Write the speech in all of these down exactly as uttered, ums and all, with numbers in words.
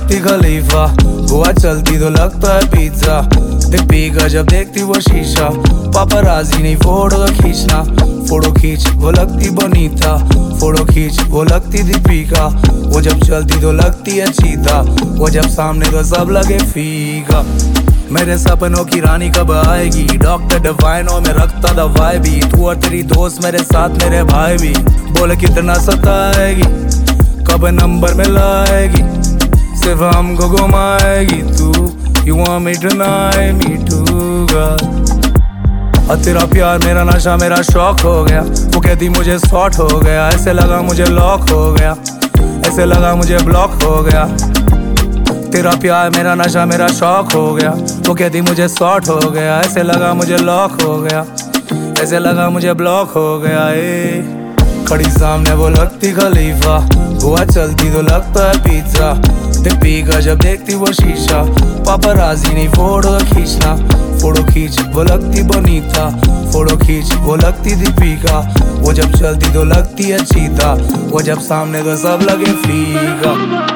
लगती खलीफा, बुआ चलती तो लगता है पिज्जा। दीपिका जब देखती वो शीशा, पापराजी नहीं फोटो खींचना। फोटो खींच वो लगती बनीता, फोटो खींच वो लगती दीपिका। वो जब चलती तो लगती है चीता, वो जब सामने तो सब लगे फीका। मेरे सपनों की रानी कब आएगी, डॉक्टर डिवाइनो में रखता दवाई भी। तू और तेरी दोस्त मेरे साथ मेरे भाई भी, बोले कितना सताएगी, कब नंबर में लाएगी, सिर्फ हमको घुमाएगी तू। You want me tonight, me too girl। और तेरा प्यार मेरा नशा मेरा शौक हो गया, वो कहती मुझे शॉर्ट हो गया। ऐसे लगा मुझे लॉक हो गया, ऐसे लगा मुझे ब्लॉक हो गया। तेरा प्यार मेरा नशा मेरा शौक हो गया, वो कहती मुझे शॉर्ट हो गया। ऐसे लगा मुझे लॉक हो गया, ऐसे लगा मुझे ब्लॉक हो गया। ए खड़ी सामने वो लगती खलीफा, बुआ चलती तो लगता है पिज्जा। दीपिका जब देखती वो शीशा, पापराजी नहीं फोटो खींचना। फोटो खींच वो लगती बनीता, फोटो खींच वो लगती दीपिका। वो जब चलती तो लगती है चीता, वो जब सामने तो सब लगे फीका।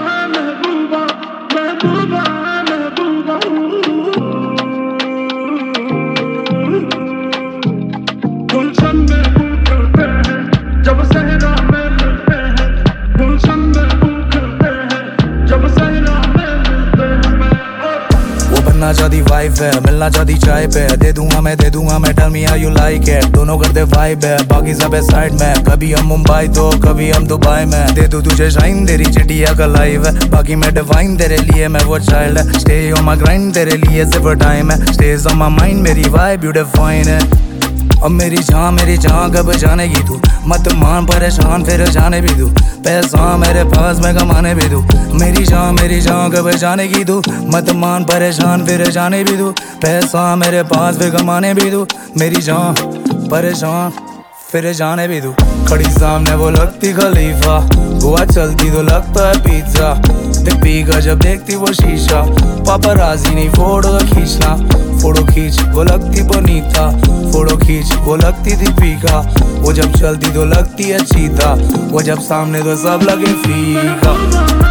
बनना चाहती वाइफ है, मिलना चाहती चाय पे। दे दूंगा मैं दे दूंगा मैं, tell me how you like it. दोनों करते वाइब है, बाकी सब है साइड में। कभी हम मुंबई तो कभी हम दुबई में। दे दूं तुझे शाइन तेरी चिटिया का लाइव है, बाकी मैं डिवाइन तेरे लिए मैं वो चाइल्ड है। स्टे ऑन माय ग्राइंड तेरे लिए सिर्फ टाइम है, स्टेज ऑन माय माइंड मेरी वाइब यू डिफाइन है। अब मेरी जान मेरी जान कब जानेगी तू, मत मान परेशान फिर जाने भी तू। पैसा मेरे पास मैं कमाने भी दूँ, मेरी जान मेरी जान कब जानेगी तू। मत मान परेशान फिर जाने भी दूँ, पैसा मेरे पास फिर कमाने भी दूँ। मेरी जान परेशान फिर जाने भी दूँ। खड़ी सामने वो लगती खलीफा, बुआ चलती तो लगता है पिज्जा। दीपिका जब देखती वो शीशा, पापराजी नहीं फोटो खींचना। फोटो खींच वो लगती बनीता, फोटो खींच वो लगती दीपिका। वो जब चलती तो लगती है चीता, वो जब सामने तो सब लगे फीका।